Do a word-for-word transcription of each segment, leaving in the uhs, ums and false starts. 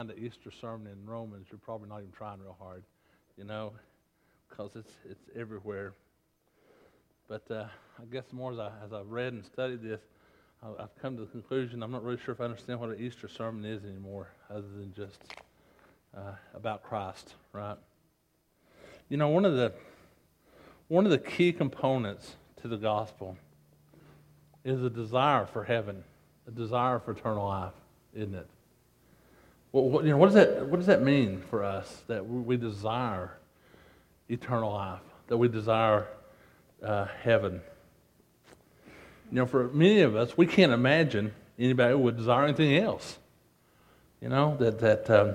The Easter sermon in Romans, you're probably not even trying real hard, you know, because it's it's everywhere. But uh, I guess the more as, I, as I've read and studied this, I, I've come to the conclusion I'm not really sure if I understand what an Easter sermon is anymore, other than just uh, about Christ, right? You know, one of the one of the key components to the gospel is a desire for heaven, a desire for eternal life, isn't it? Well, what, you know, what does that what does that mean for us, that we desire eternal life, that we desire uh, heaven? You know, for many of us, we can't imagine anybody who would desire anything else. You know that that. Um,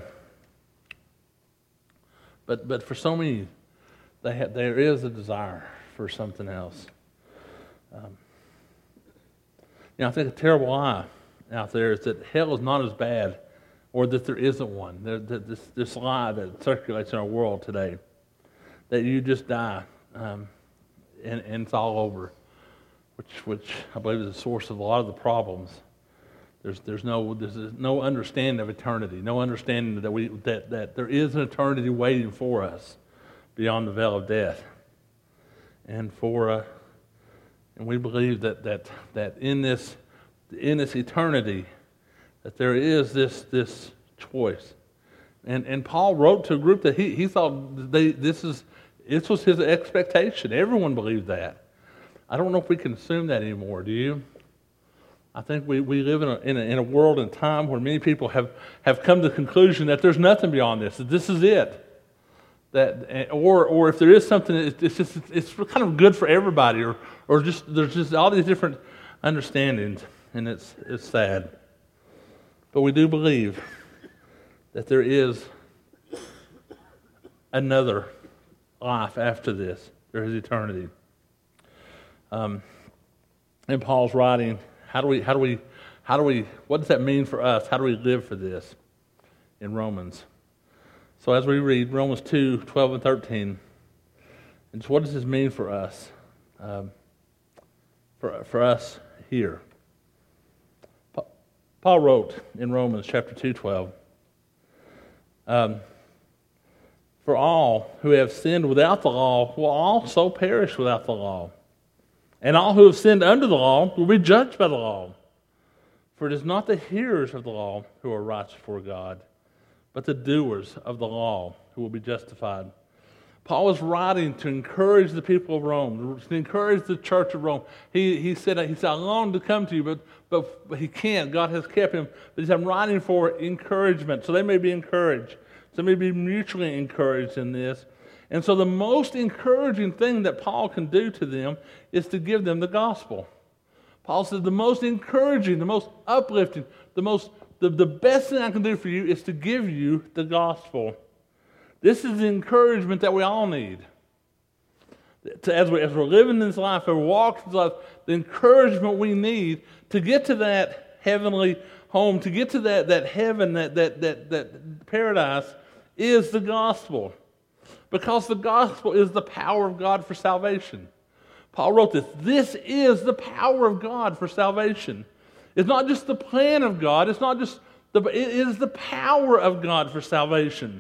but but for so many, they have, there is a desire for something else. Um, you know, I think a terrible lie out there is that hell is not as bad, or that there isn't one. There, this, this lie that circulates in our world today, that you just die um, and, and it's all over, which which I believe is the source of a lot of the problems. There's there's no there's no understanding of eternity, no understanding that we that, that there is an eternity waiting for us beyond the veil of death, and for uh, and we believe that that that in this in this eternity, that there is this this choice, and and Paul wrote to a group that he he thought they this is this was his expectation. Everyone believed that. I don't know if we can assume that anymore. Do you? I think we, we live in a, in a in a world and time where many people have, have come to the conclusion that there's nothing beyond this. That this is it. That or or if there is something, it's just it's kind of good for everybody, or or just there's just all these different understandings, and it's it's sad. But we do believe that there is another life after this. There is eternity. Um, in Paul's writing, how do we, how do we, how do we, what does that mean for us? How do we live for this in Romans? So as we read Romans two, twelve and thirteen, and what does this mean for us? Um, for for us here. Paul wrote in Romans chapter two, twelve, um, for all who have sinned without the law will also perish without the law. And all who have sinned under the law will be judged by the law. For it is not the hearers of the law who are righteous before God, but the doers of the law who will be justified. Paul was writing to encourage the people of Rome, to encourage the church of Rome. He he said, he said, I long to come to you, but, but, but he can't. God has kept him. But he said, I'm writing for encouragement, so they may be encouraged. So they may be mutually encouraged in this. And so the most encouraging thing that Paul can do to them is to give them the gospel. Paul says the most encouraging, the most uplifting, the most the, the best thing I can do for you is to give you the gospel. This is the encouragement that we all need. As, we, as we're living this life, as we're walking this life, the encouragement we need to get to that heavenly home, to get to that, that heaven, that, that, that, that paradise, is the gospel. Because the gospel is the power of God for salvation. Paul wrote this. This is the power of God for salvation. It's not just the plan of God. It's not just the. It is the power of God for salvation.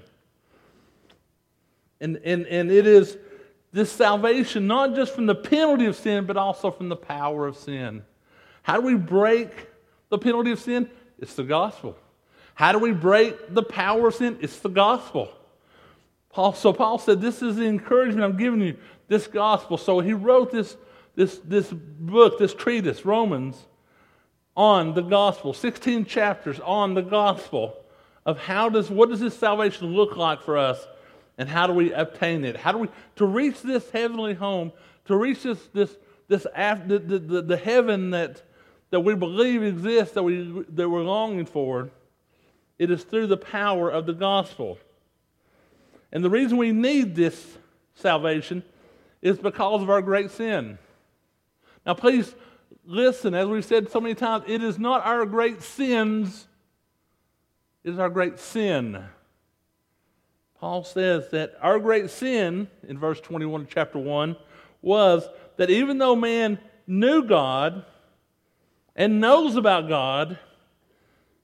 And and and it is this salvation not just from the penalty of sin, but also from the power of sin. How do we break the penalty of sin? It's the gospel. How do we break the power of sin? It's the gospel. Paul, so Paul said, this is the encouragement I'm giving you, this gospel. So he wrote this, this, this book, this treatise, Romans, on the gospel. sixteen chapters on the gospel of how does, what does this salvation look like for us, and how do we obtain it? How do we, to reach this heavenly home, to reach this, this, this the, the, the, the heaven that, that we believe exists, that, we, that we're longing for, it is through the power of the gospel. And the reason we need this salvation is because of our great sin. Now please listen, as we've said so many times, it is not our great sins, it is our great sin. Paul says that our great sin, in verse twenty-one of chapter one, was that even though man knew God and knows about God,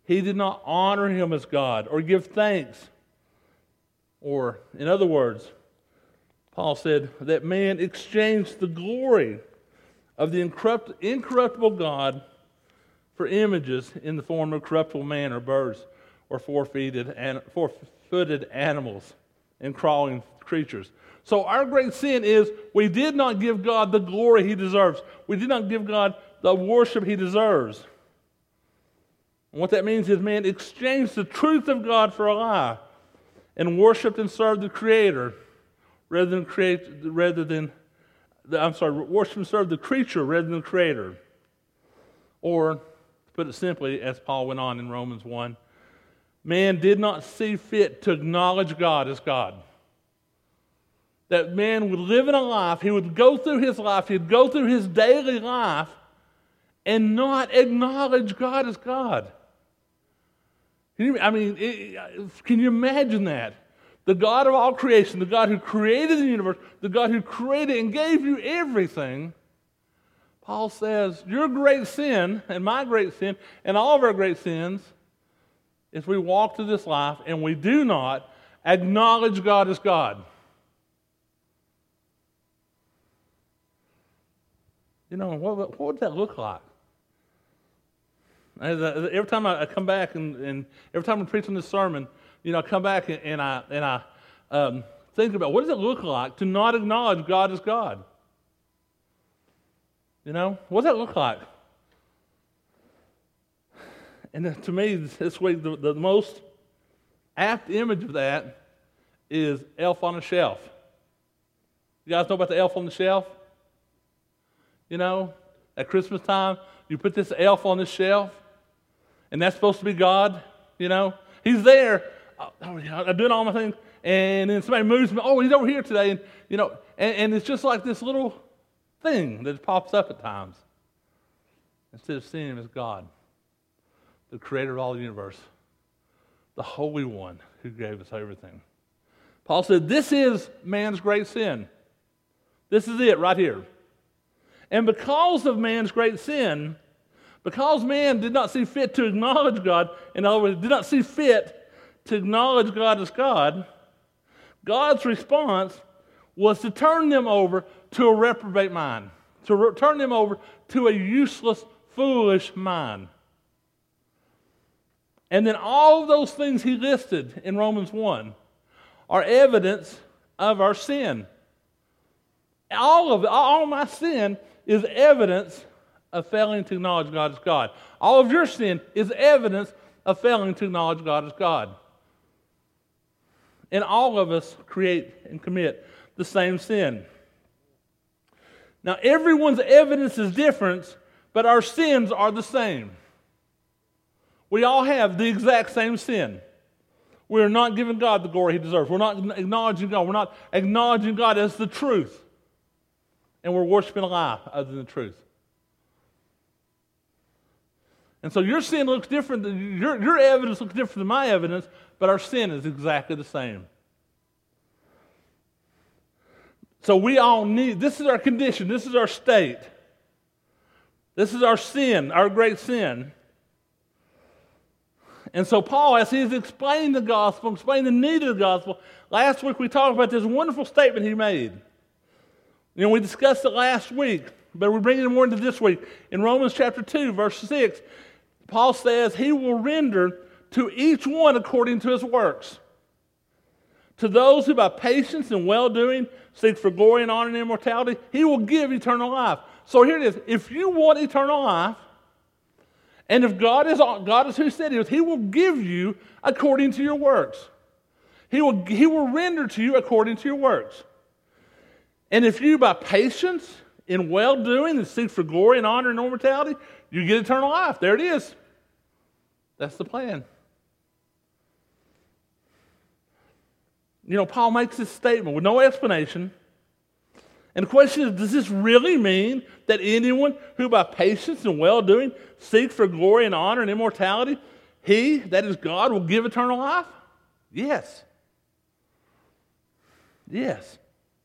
he did not honor him as God or give thanks. Or, in other words, Paul said that man exchanged the glory of the incorrupt, incorruptible God for images in the form of corruptible man or birds or four-footed, and four-footed animals and crawling creatures. So our great sin is we did not give God the glory he deserves. We did not give God the worship he deserves. And what that means is man exchanged the truth of God for a lie and worshiped and served the Creator rather than create, rather than, I'm sorry, worshiped and served the creature rather than the Creator. Or, to put it simply, as Paul went on in Romans one, man did not see fit to acknowledge God as God. That man would live in a life, he would go through his life, he'd go through his daily life and not acknowledge God as God. Can you, I mean, it, can you imagine that? The God of all creation, the God who created the universe, the God who created and gave you everything, Paul says, your great sin and my great sin and all of our great sins is we walk through this life and we do not acknowledge God as God. You know, what, what would that look like? As I, every time I come back and, and every time I'm preaching this sermon, you know, I come back and, and I and I um, think about what does it look like to not acknowledge God as God? You know, what does that look like? And to me, this week, the, the most apt image of that is Elf on a Shelf. You guys know about the Elf on the Shelf? You know, at Christmas time, you put this elf on the shelf, and that's supposed to be God, you know. He's there, oh, I'm doing all my things, and then somebody moves me, oh, he's over here today, and, you know, and, and it's just like this little thing that pops up at times. Instead of seeing him as God, the creator of all the universe, the Holy One who gave us everything. Paul said, this is man's great sin. This is it right here. And because of man's great sin, because man did not see fit to acknowledge God, in other words, did not see fit to acknowledge God as God, God's response was to turn them over to a reprobate mind, to re- turn them over to a useless, foolish mind. And then all of those things he listed in Romans one are evidence of our sin. All of it, all my sin is evidence of failing to acknowledge God as God. All of your sin is evidence of failing to acknowledge God as God. And all of us create and commit the same sin. Now, everyone's evidence is different, but our sins are the same. We all have the exact same sin. We are not giving God the glory he deserves. We're not acknowledging God. We're not acknowledging God as the truth. And we're worshiping a lie other than the truth. And so your sin looks different, than, your, your evidence looks different than my evidence, but our sin is exactly the same. So we all need, this is our condition, this is our state. This is our sin, our great sin. And so Paul, as he's explaining the gospel, explaining the need of the gospel, last week we talked about this wonderful statement he made. You know, we discussed it last week, but we're bringing it more into this week. In Romans chapter two, verse six, Paul says, he will render to each one according to his works. To those who by patience and well-doing seek for glory and honor and immortality, he will give eternal life. So here it is. If you want eternal life, and if God is, God is who said he is, he will give you according to your works. He will, he will render to you according to your works. And if you, by patience in well-doing and seek for glory and honor and immortality, you get eternal life. There it is. That's the plan. You know, Paul makes this statement with no explanation. And the question is, does this really mean that anyone who by patience and well-doing seeks for glory and honor and immortality, he, that is God, will give eternal life? Yes. Yes.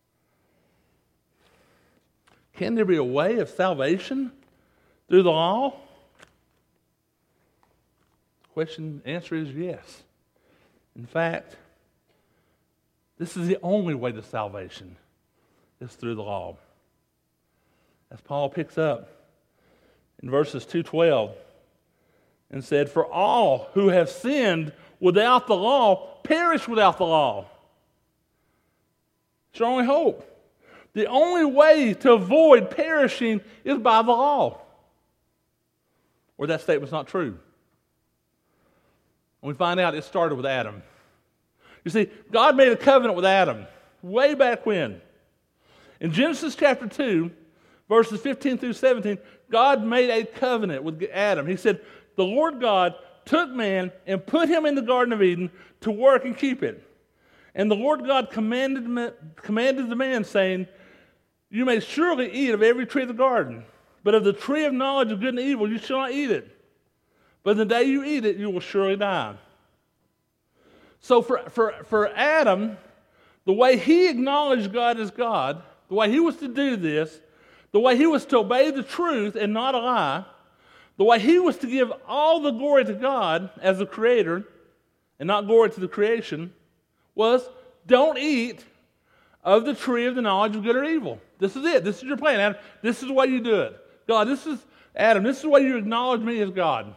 Can there be a way of salvation through the law? The question, answer is yes. In fact, this is the only way to salvation, is through the law. As Paul picks up in verses two twelve and said, "For all who have sinned without the law perish without the law." It's your only hope. The only way to avoid perishing is by the law. Or that statement's not true. And we find out it started with Adam. You see, God made a covenant with Adam way back when. In Genesis chapter two, verses fifteen through seventeen, God made a covenant with Adam. He said, the Lord God took man and put him in the Garden of Eden to work and keep it. And the Lord God commanded, commanded the man, saying, you may surely eat of every tree of the garden, but of the tree of knowledge of good and evil you shall not eat it. But the day you eat it, you will surely die. So for, for, for Adam, the way he acknowledged God as God, the way he was to do this, the way he was to obey the truth and not a lie, the way he was to give all the glory to God as the creator and not glory to the creation, was don't eat of the tree of the knowledge of good or evil. This is it. This is your plan, Adam. This is the way you do it. God, this is, Adam, this is the way you acknowledge me as God.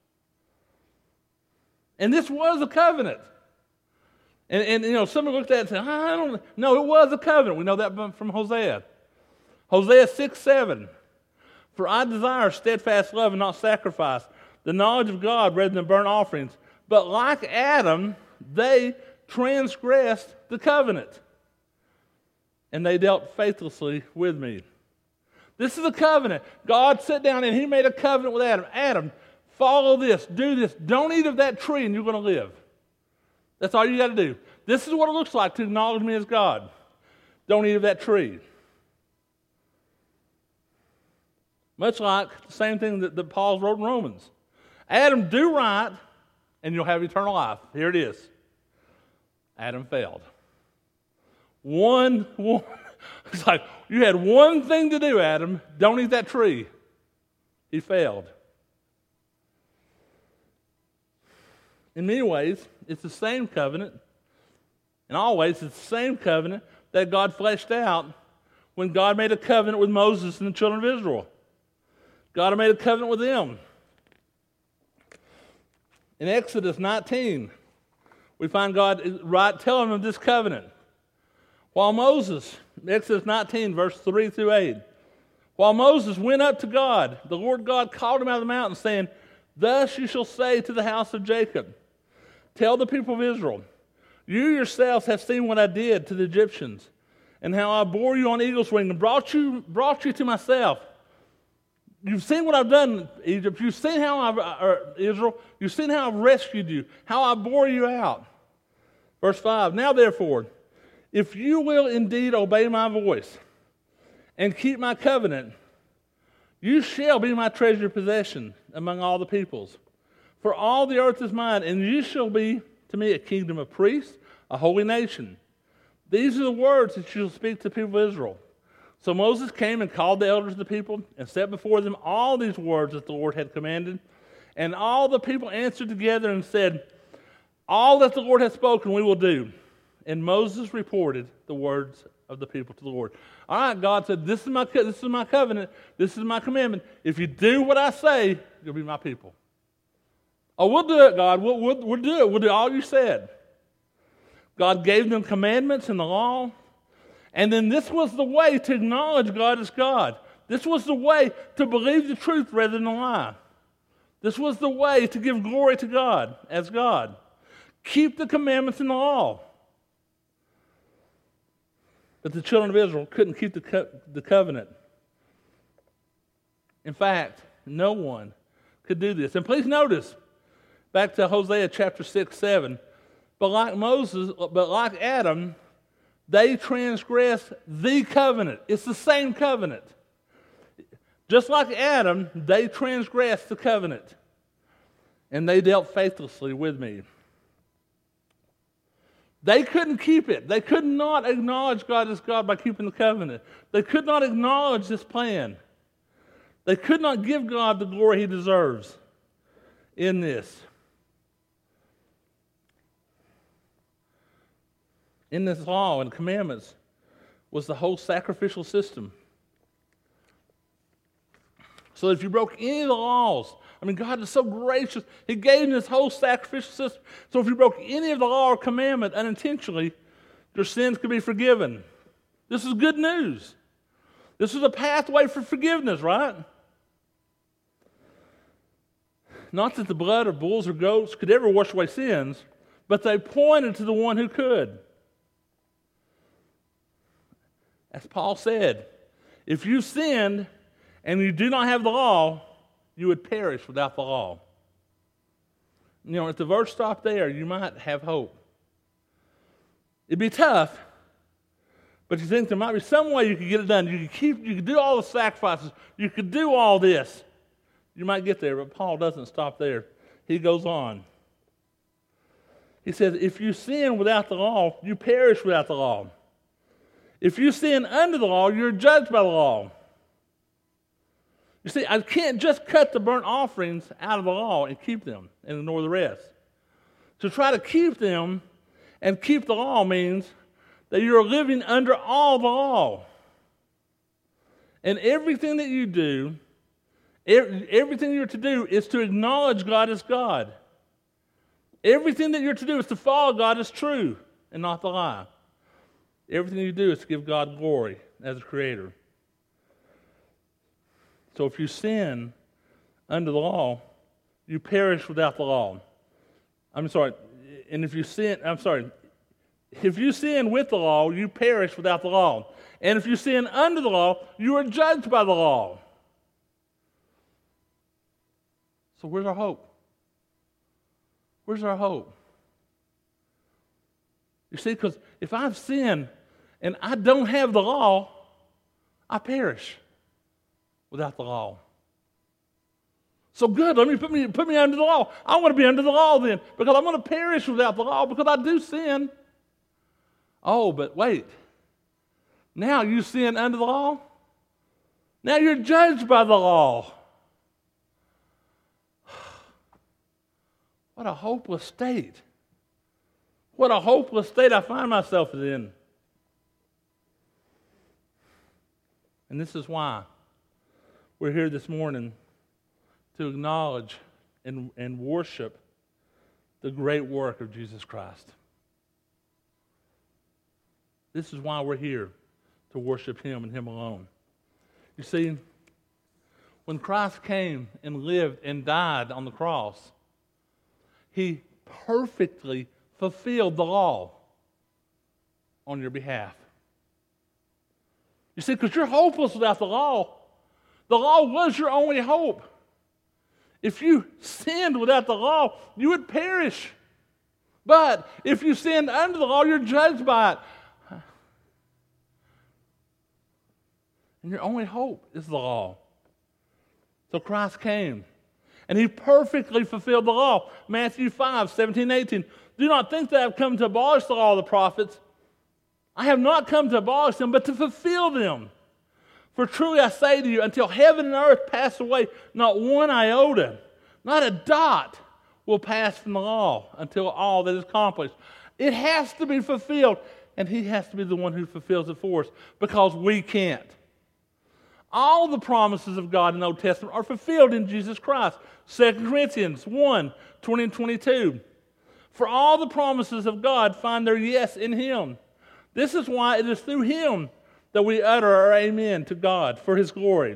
And this was a covenant. And, and you know, somebody looked at it and said, I don't know. No, it was a covenant. We know that from Hosea. Hosea six seven. For I desire steadfast love and not sacrifice, the knowledge of God rather than burnt offerings. But like Adam, they transgressed the covenant, and they dealt faithlessly with me. This is a covenant. God sat down and he made a covenant with Adam. Adam, follow this, do this. Don't eat of that tree and you're going to live. That's all you got to do. This is what it looks like to acknowledge me as God. Don't eat of that tree. Much like the same thing that, that Paul wrote in Romans. Adam, do right, and you'll have eternal life. Here it is. Adam failed. One, one, it's like, you had one thing to do, Adam. Don't eat that tree. He failed. In many ways, it's the same covenant. In all ways, it's the same covenant that God fleshed out when God made a covenant with Moses and the children of Israel. God made a covenant with them. In Exodus nineteen, we find God right telling them this covenant. While Moses, Exodus nineteen, verse three through eight, while Moses went up to God, the Lord God called him out of the mountain, saying, thus you shall say to the house of Jacob, tell the people of Israel, you yourselves have seen what I did to the Egyptians, and how I bore you on eagle's wing and brought you, brought you to myself. You've seen what I've done, Egypt. You've seen how I've, or Israel, you've seen how I've rescued you, how I bore you out. Verse five, now therefore, if you will indeed obey my voice and keep my covenant, you shall be my treasured possession among all the peoples. For all the earth is mine, and you shall be to me a kingdom of priests, a holy nation. These are the words that you shall speak to the people of Israel. So Moses came and called the elders of the people and set before them all these words that the Lord had commanded. And all the people answered together and said, all that the Lord has spoken we will do. And Moses reported the words of the people to the Lord. All right, God said, this is my, this is my covenant. This is my commandment. If you do what I say, you'll be my people. Oh, we'll do it, God. We'll, we'll, we'll do it. We'll do all you said. God gave them commandments in the law. And then this was the way to acknowledge God as God. This was the way to believe the truth rather than a lie. This was the way to give glory to God as God. Keep the commandments in the law. But the children of Israel couldn't keep the, co- the covenant. In fact, no one could do this. And please notice, back to Hosea chapter six, seven, but like Moses, but like Adam, they transgressed the covenant. It's the same covenant. Just like Adam, they transgressed the covenant. And they dealt faithlessly with me. They couldn't keep it. They could not acknowledge God as God by keeping the covenant. They could not acknowledge this plan. They could not give God the glory he deserves in this. in this law and commandments was the whole sacrificial system. So if you broke any of the laws, I mean, God is so gracious. He gave you this whole sacrificial system. So if you broke any of the law or commandment unintentionally, your sins could be forgiven. This is good news. This is a pathway for forgiveness, right? Not that the blood of bulls or goats could ever wash away sins, but they pointed to the one who could. As Paul said, if you sinned and you do not have the law, you would perish without the law. You know, if the verse stopped there, you might have hope. It'd be tough, but you think there might be some way you could get it done. You could keep, you could do all the sacrifices. You could do all this. You might get there, but Paul doesn't stop there. He goes on. He says, if you sin without the law, you perish without the law. If you sin under the law, you're judged by the law. You see, I can't just cut the burnt offerings out of the law and keep them and ignore the rest. To try to keep them and keep the law means that you're living under all the law. And everything that you do, everything you're to do is to acknowledge God as God. Everything that you're to do is to follow God as true and not the lie. Everything you do is to give God glory as a creator. So if you sin under the law, you perish without the law. I'm sorry, and if you sin, I'm sorry, if you sin with the law, you perish without the law. And if you sin under the law, you are judged by the law. So where's our hope? Where's our hope? You see, because if I've sinned and I don't have the law, I perish without the law. So good, let me put me put me under the law. I want to be under the law then, because I'm going to perish without the law because I do sin. Oh, but wait. Now you sin under the law? Now you're judged by the law. What a hopeless state. What a hopeless state I find myself in. And this is why we're here this morning to acknowledge and, and worship the great work of Jesus Christ. This is why we're here, to worship Him and Him alone. You see, when Christ came and lived and died on the cross, He perfectly fulfilled the law on your behalf. You see, because you're hopeless without the law. The law was your only hope. If you sinned without the law, you would perish. But if you sinned under the law, you're judged by it. And your only hope is the law. So Christ came, and He perfectly fulfilled the law. Matthew five, seventeen, eighteen. Do not think that I have come to abolish the law of the prophets. I have not come to abolish them, but to fulfill them. For truly I say to you, until heaven and earth pass away, not one iota, not a dot will pass from the law until all that is accomplished. It has to be fulfilled, and He has to be the one who fulfills it for us, because we can't. All the promises of God in the Old Testament are fulfilled in Jesus Christ. Second Corinthians one, twenty and twenty-two. For all the promises of God find their yes in Him. This is why it is through Him that we utter our amen to God for His glory.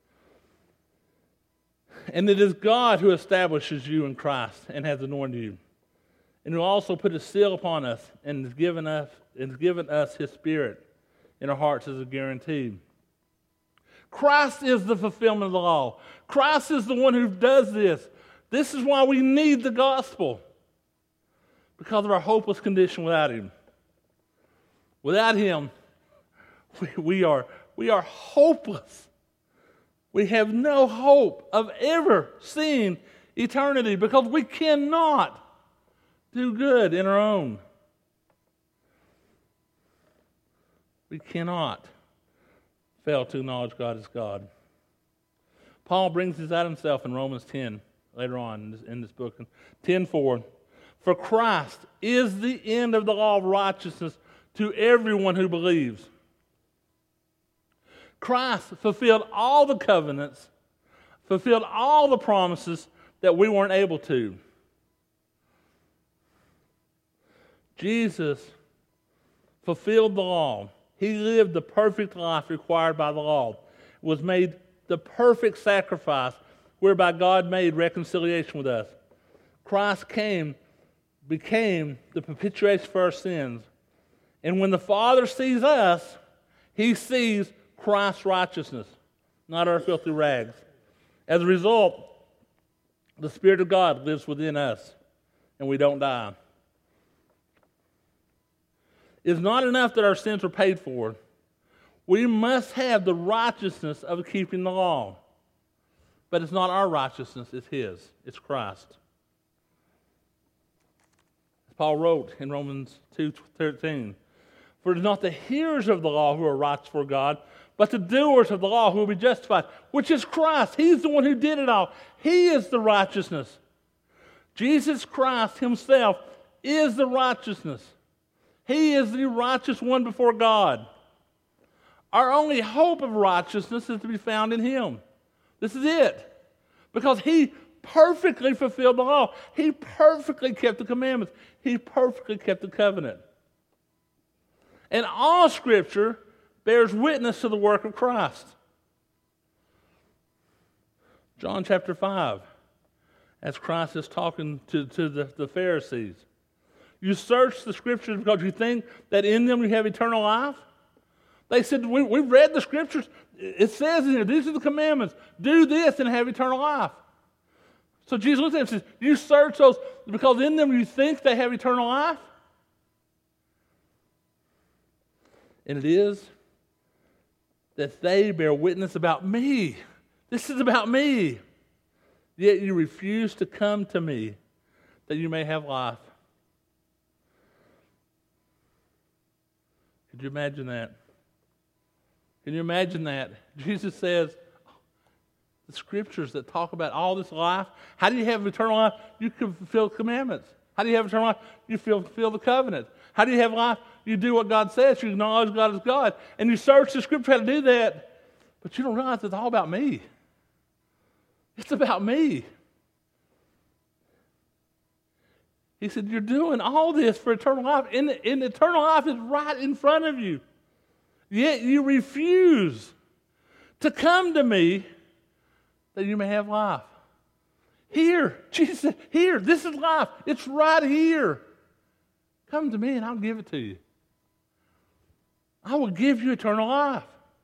And it is God who establishes you in Christ and has anointed you. And who also put a seal upon us and has given us, and has given us His Spirit in our hearts as a guarantee. Christ is the fulfillment of the law. Christ is the one who does this. This is why we need the gospel, because of our hopeless condition without Him. Without Him, we, we, are, we are hopeless. We have no hope of ever seeing eternity because we cannot do good in our own. We cannot fail to acknowledge God as God. Paul brings this out himself in Romans ten, later on in this, in this book. ten four. For Christ is the end of the law of righteousness to everyone who believes. Christ fulfilled all the covenants, fulfilled all the promises that we weren't able to. Jesus fulfilled the law. He lived the perfect life required by the law, was made the perfect sacrifice whereby God made reconciliation with us. Christ came, became the propitiation for our sins. And when the Father sees us, he sees Christ's righteousness, not our filthy rags. As a result, the Spirit of God lives within us, and we don't die. It's not enough that our sins are paid for. We must have the righteousness of keeping the law. But it's not our righteousness, it's His. It's Christ. As Paul wrote in Romans two thirteen, for it is not the hearers of the law who are righteous for God, but the doers of the law who will be justified, which is Christ. He's the one who did it all. He is the righteousness. Jesus Christ Himself is the righteousness. He is the righteous one before God. Our only hope of righteousness is to be found in Him. This is it. Because He perfectly fulfilled the law. He perfectly kept the commandments. He perfectly kept the covenant. And all Scripture bears witness to the work of Christ. John chapter five, as Christ is talking to, to the, the Pharisees. You search the Scriptures because you think that in them you have eternal life? They said, we, we've read the Scriptures. It says in here, these are the commandments. Do this and have eternal life. So Jesus looks at them and says, you search those because in them you think they have eternal life? And it is that they bear witness about me. This is about me. Yet you refuse to come to me that you may have life. Could you imagine that? Can you imagine that? Jesus says, the Scriptures that talk about all this life, how do you have eternal life? You can fulfill commandments. How do you have eternal life? You fulfill the covenant. How do you have life? You do what God says. You acknowledge God as God. And you search the Scripture how to do that. But you don't realize it's all about me. It's about me. He said, you're doing all this for eternal life. And, and eternal life is right in front of you. Yet you refuse to come to me that you may have life. Here, Jesus said, here, this is life. It's right here. Come to me and I'll give it to you. I will give you eternal life.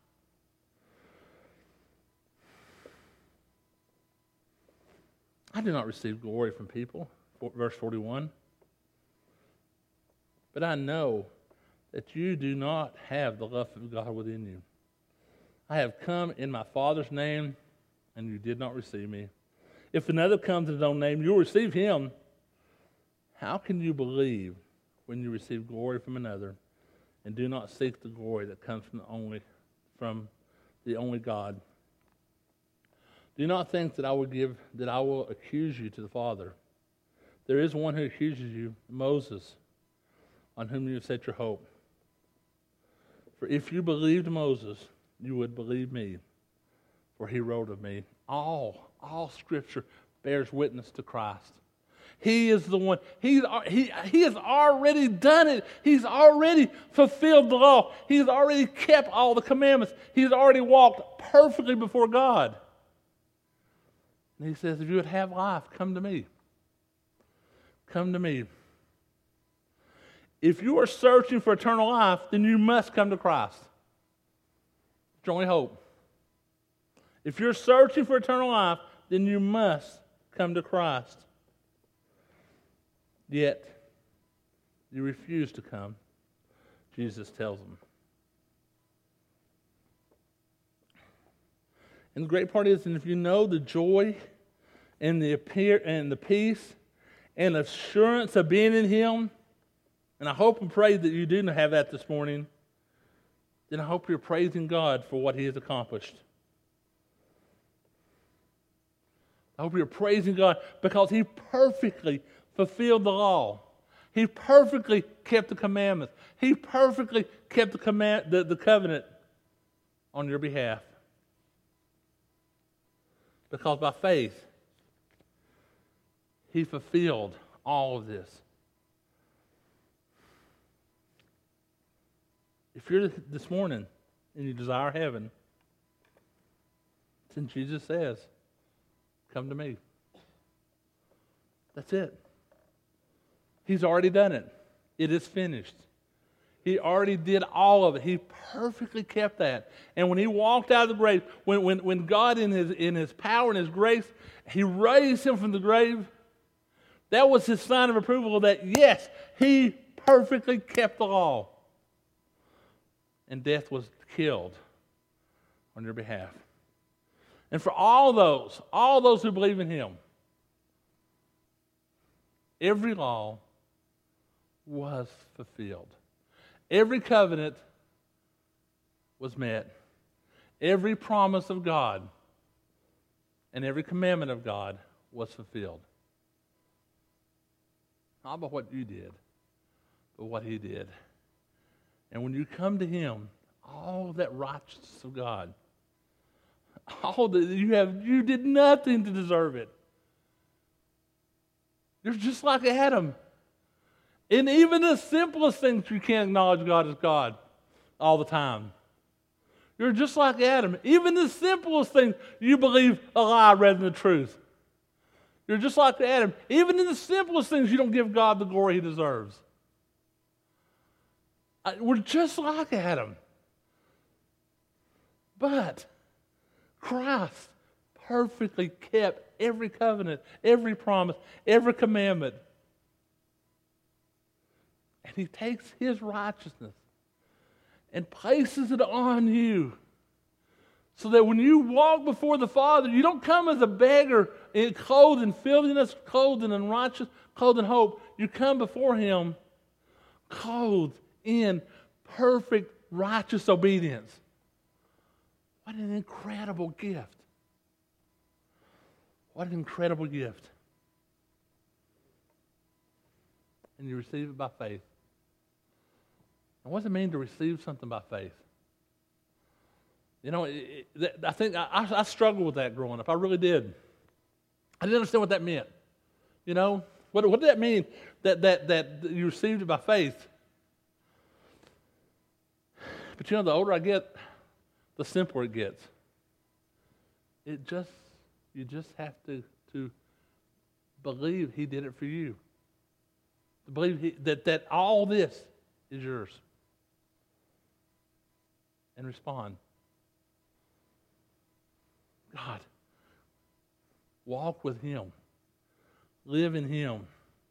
I do not receive glory from people, verse forty-one. But I know that you do not have the love of God within you. I have come in my Father's name, and you did not receive me. If another comes in his own name, you'll receive him. How can you believe when you receive glory from another and do not seek the glory that comes from the only, from the only God? Do not think that I will give that I will accuse you to the Father. There is one who accuses you, Moses, on whom you have set your hope. For if you believed Moses, you would believe me, for he wrote of me. All, all Scripture bears witness to Christ. He is the one. He's, he, he has already done it. He's already fulfilled the law. He's already kept all the commandments. He's already walked perfectly before God. And he says, if you would have life, come to me. Come to me. If you are searching for eternal life, then you must come to Christ. It's your only hope. If you're searching for eternal life, then you must come to Christ. Yet, you refuse to come, Jesus tells them. And the great part is, and if you know the joy and the appear and the peace and assurance of being in Him, and I hope and pray that you do have that this morning, then I hope you're praising God for what He has accomplished. I hope you're praising God because He perfectly fulfilled the law. He perfectly kept the commandments. He perfectly kept the, command, the, the covenant on your behalf. Because by faith, he fulfilled all of this. If you're this morning and you desire heaven, then Jesus says, come to me. That's it. He's already done it. It is finished. He already did all of it. He perfectly kept that. And when he walked out of the grave, when, when, when God in his, in his power and his grace, he raised him from the grave, that was his sign of approval that, yes, he perfectly kept the law. And death was killed on your behalf. And for all those, all those who believe in him, every law was fulfilled. Every covenant was met. Every promise of God and every commandment of God was fulfilled. Not about what you did, but what he did. And when you come to him, all of that righteousness of God, all that you have, you did nothing to deserve it. You're just like Adam. In even the simplest things, you can't acknowledge God as God all the time. You're just like Adam. Even the simplest things, you believe a lie rather than the truth. You're just like Adam. Even in the simplest things, you don't give God the glory he deserves. We're just like Adam. But Christ perfectly kept every covenant, every promise, every commandment. And he takes his righteousness and places it on you. So that when you walk before the Father, you don't come as a beggar clothed in filthiness, clothed in unrighteousness, clothed in hope. You come before him clothed in perfect righteous obedience. What an incredible gift. What an incredible gift. And you receive it by faith. And what does it mean to receive something by faith? You know, it, it, I think I, I struggled with that growing up. I really did. I didn't understand what that meant. You know, what, what did that mean that, that, that you received it by faith? But you know, the older I get, the simpler it gets. It just, you just have to, to believe he did it for you. To believe he, that, that all this is yours. And respond. God, walk with him. Live in him.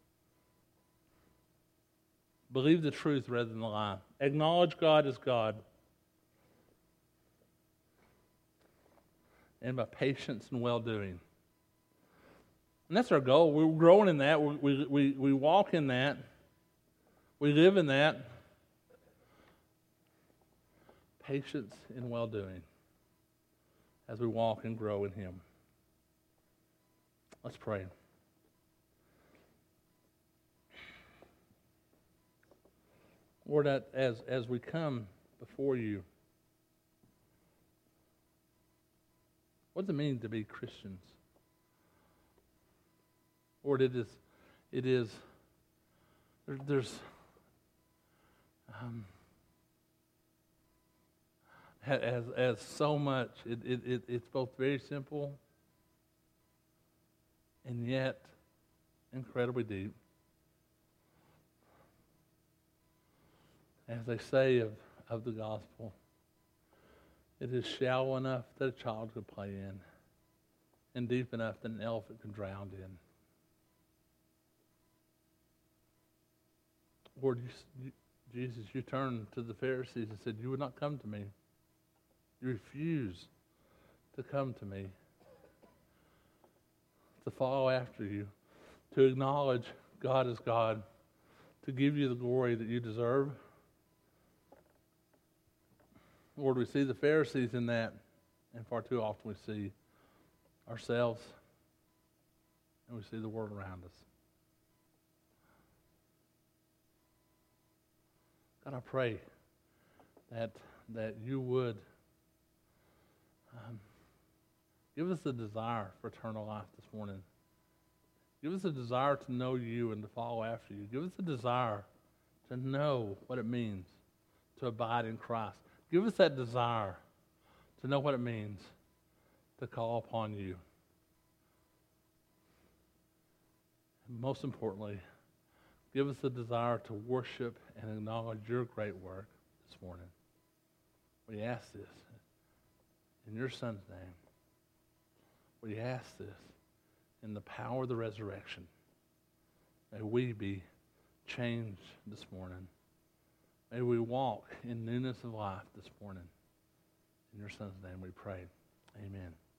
Believe the truth rather than the lie. Acknowledge God as God. And by patience and well-doing. And that's our goal. We're growing in that. We, we, we walk in that. We live in that. Patience and well-doing as we walk and grow in him. Let's pray. Lord, as, as we come before you, what does it mean to be Christians? Lord, it is, it is, there, there's, um, as, as so much, it, it, it, it's both very simple and yet incredibly deep. As they say of, of the gospel, it is shallow enough that a child could play in, and deep enough that an elephant can drown in. Lord, you, you, Jesus, you turned to the Pharisees and said, you would not come to me. You refuse to come to me, to follow after you, to acknowledge God as God, to give you the glory that you deserve. Lord, we see the Pharisees in that, and far too often we see ourselves, and we see the world around us. God, I pray that that you would um, give us a desire for eternal life this morning. Give us a desire to know you and to follow after you. Give us a desire to know what it means to abide in Christ. Give us that desire to know what it means to call upon you. And most importantly, give us the desire to worship and acknowledge your great work this morning. We ask this in your Son's name. We ask this in the power of the resurrection. May we be changed this morning. May we walk in newness of life this morning. In your Son's name we pray. Amen.